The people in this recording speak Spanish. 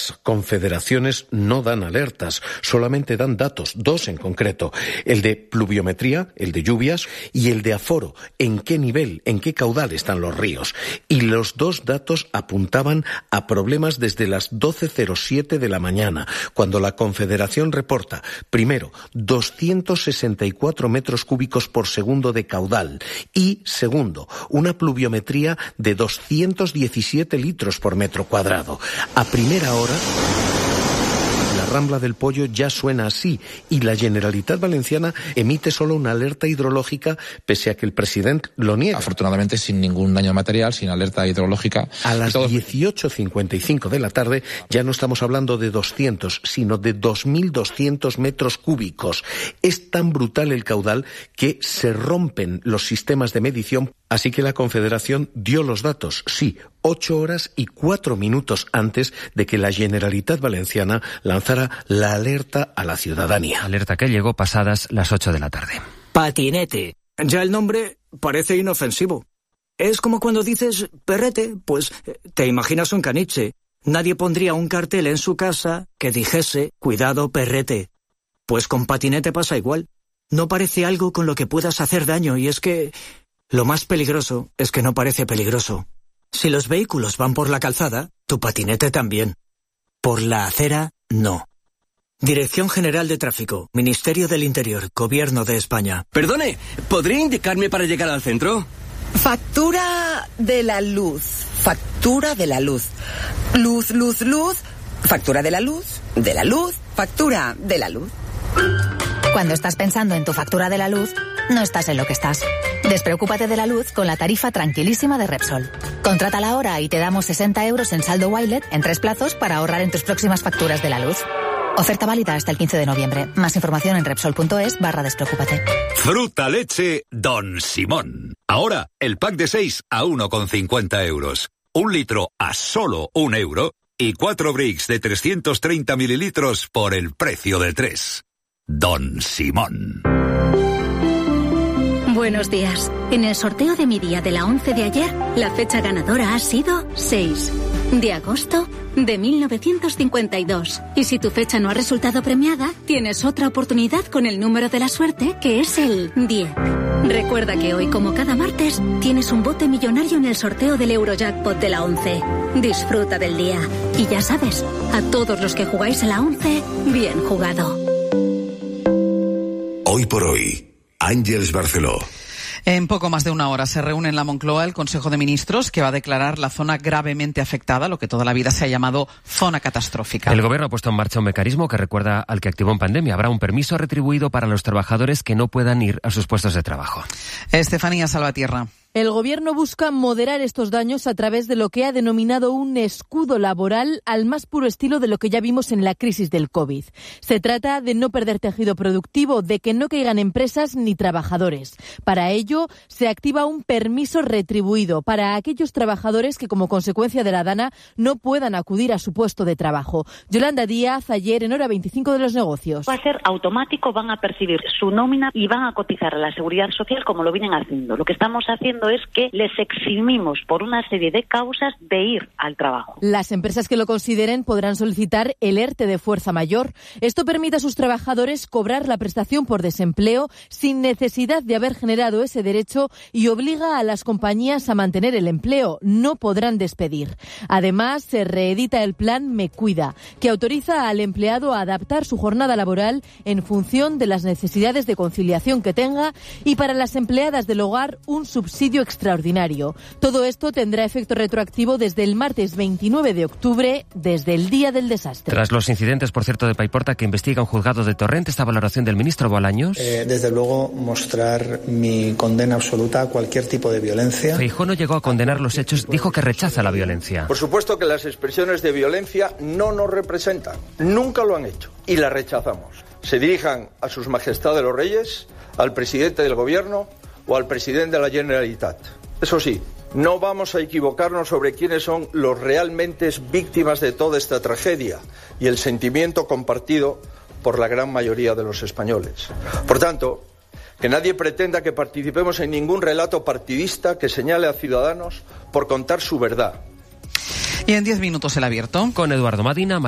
Las confederaciones no dan alertas, solamente dan datos, 2 en concreto, el de pluviometría, el de lluvias, y el de aforo, en qué nivel, en qué caudal están los ríos. Y los 2 datos apuntaban a problemas desde las 12:07 de la mañana, cuando la Confederación reporta, primero, 264 metros cúbicos por segundo de caudal y, segundo, una pluviometría de 217 litros por metro cuadrado. A primera hora, la Rambla del Pollo ya suena así y la Generalitat Valenciana emite solo una alerta hidrológica pese a que el presidente lo niega. Afortunadamente sin ningún daño material, sin alerta hidrológica. A las 18:55 de la tarde ya no estamos hablando de 200, sino de 2.200 metros cúbicos. Es tan brutal el caudal que se rompen los sistemas de medición. Así que la Confederación dio los datos, sí, 8 horas y 4 minutos antes de que la Generalitat Valenciana lanzara la alerta a la ciudadanía. Alerta que llegó pasadas las 8 de la tarde. Patinete. Ya el nombre parece inofensivo. Es como cuando dices perrete, pues te imaginas un caniche. Nadie pondría un cartel en su casa que dijese cuidado perrete. Pues con patinete pasa igual. No parece algo con lo que puedas hacer daño y es que lo más peligroso es que no parece peligroso. Si los vehículos van por la calzada, tu patinete también. Por la acera, no. Dirección General de Tráfico, Ministerio del Interior, Gobierno de España. Perdone, ¿podría indicarme para llegar al centro? Factura de la luz. Factura de la luz. Luz, luz, luz. Factura de la luz. De la luz. Factura de la luz. Cuando estás pensando en tu factura de la luz, no estás en lo que estás. Despreocúpate de la luz con la tarifa tranquilísima de Repsol. Contrátala ahora y te damos 60 euros en saldo Wilet en 3 plazos para ahorrar en tus próximas facturas de la luz. Oferta válida hasta el 15 de noviembre. Más información en Repsol.es/despreocúpate. Fruta leche Don Simón. Ahora, el pack de 6 a 1,50 euros. 1 litro a solo 1 euro. Y 4 bricks de 330 mililitros por el precio de 3. Don Simón. Buenos días. En el sorteo de mi día de la 11 de ayer, la fecha ganadora ha sido 6 de agosto de 1952. Y si tu fecha no ha resultado premiada, tienes otra oportunidad con el número de la suerte, que es el 10. Recuerda que hoy, como cada martes, tienes un bote millonario en el sorteo del Eurojackpot de la 11. Disfruta del día. Y ya sabes, a todos los que jugáis a la 11, bien jugado. Hoy por hoy, Àngels Barceló. En poco más de una hora se reúne en la Moncloa el Consejo de Ministros, que va a declarar la zona gravemente afectada, lo que toda la vida se ha llamado zona catastrófica. El Gobierno ha puesto en marcha un mecanismo que recuerda al que activó en pandemia. Habrá un permiso retribuido para los trabajadores que no puedan ir a sus puestos de trabajo. Estefanía Salvatierra. El Gobierno busca moderar estos daños a través de lo que ha denominado un escudo laboral al más puro estilo de lo que ya vimos en la crisis del COVID. Se trata de no perder tejido productivo, de que no caigan empresas ni trabajadores. Para ello, se activa un permiso retribuido para aquellos trabajadores que, como consecuencia de la dana, no puedan acudir a su puesto de trabajo. Yolanda Díaz, ayer en Hora 25 de los Negocios. Va a ser automático, van a percibir su nómina y van a cotizar a la Seguridad Social como lo vienen haciendo. Lo que estamos haciendo es que les eximimos por una serie de causas de ir al trabajo. Las empresas que lo consideren podrán solicitar el ERTE de fuerza mayor. Esto permite a sus trabajadores cobrar la prestación por desempleo sin necesidad de haber generado ese derecho y obliga a las compañías a mantener el empleo. No podrán despedir. Además, se reedita el plan Me Cuida, que autoriza al empleado a adaptar su jornada laboral en función de las necesidades de conciliación que tenga, y para las empleadas del hogar un subsidio extraordinario. Todo esto tendrá efecto retroactivo desde el martes 29 de octubre, desde el día del desastre. Tras los incidentes, por cierto, de Paiporta, que investiga un juzgado de Torrent, esta valoración del ministro Bolaños. Desde luego, mostrar mi condena absoluta a cualquier tipo de violencia. Feijóo no llegó a condenar los hechos, dijo que rechaza la violencia. Por supuesto que las expresiones de violencia no nos representan, nunca lo han hecho y las rechazamos. Se dirijan a sus majestades los reyes, al presidente del gobierno o al presidente de la Generalitat. Eso sí, no vamos a equivocarnos sobre quiénes son los realmente víctimas de toda esta tragedia y el sentimiento compartido por la gran mayoría de los españoles. Por tanto, que nadie pretenda que participemos en ningún relato partidista que señale a Ciudadanos por contar su verdad. Y en 10 minutos el abierto. Con Eduardo Madina.